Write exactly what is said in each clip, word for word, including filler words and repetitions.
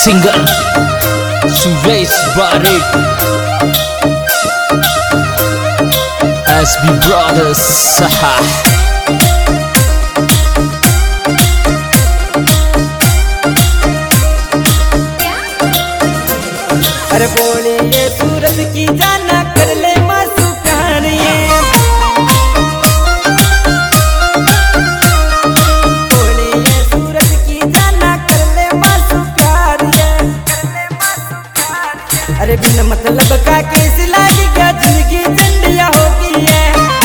Singer Suresh Barik S B brothers सहा। अरे बोलिए सूरज की जाना कर ले मासू कहानिए, बोलिए सूरज की जाना कर ले मासू प्यारिए। अरे बिन मतलब का केस लाग गया जिंदगी झंडिया होगी है।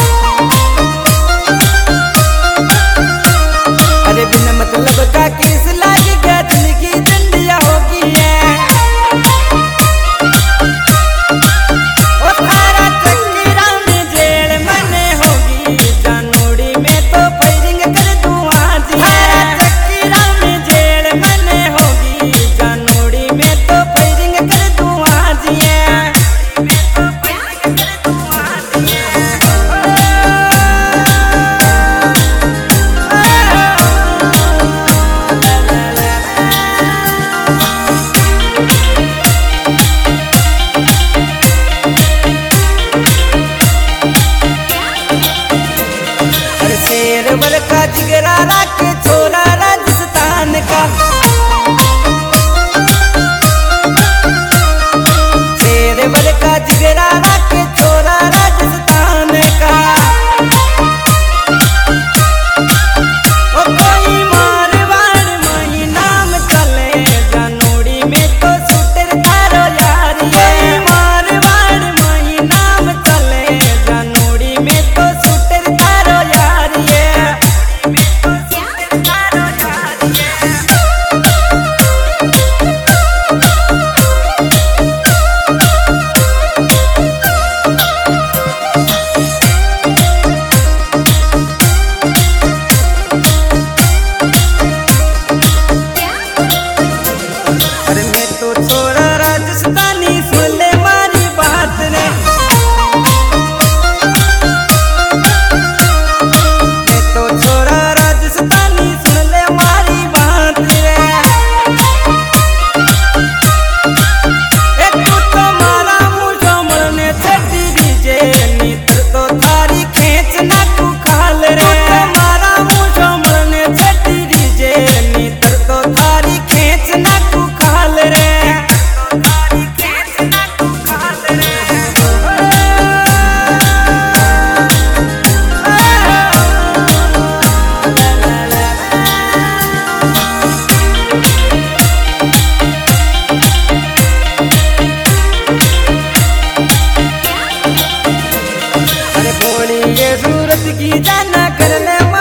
अरे बिन मतलब का केस लाग गया जिंदगी झंडिया होगी है। शेरवल का जिगरा रख छोरा राजस्थान का, शेरवल का जिगरा रख छोरा राजस्थान का। ओ कोई मारवाड़ मही नाम चले जानोड़ी में तो सुटर तारो यार, कोई मारवाड़ मही नाम चले जानोड़ी में तो सुटर तारो यार ये। अरे मैं तो छोरा राजस्थानी सुन ले मारी बात ने, मैं तो छोरा राजस्थानी सुन ले मारी बात रे। एक तू तो मारा मुझो मरने छठी दीजे नीतर तो थारी खेच ना तू खाल रे। तो मारा मुझो मरने छठी दीजे नीतर तो थारी खेच ना तू खाल रे। अरे बोलिए सूरज की जाना कर ले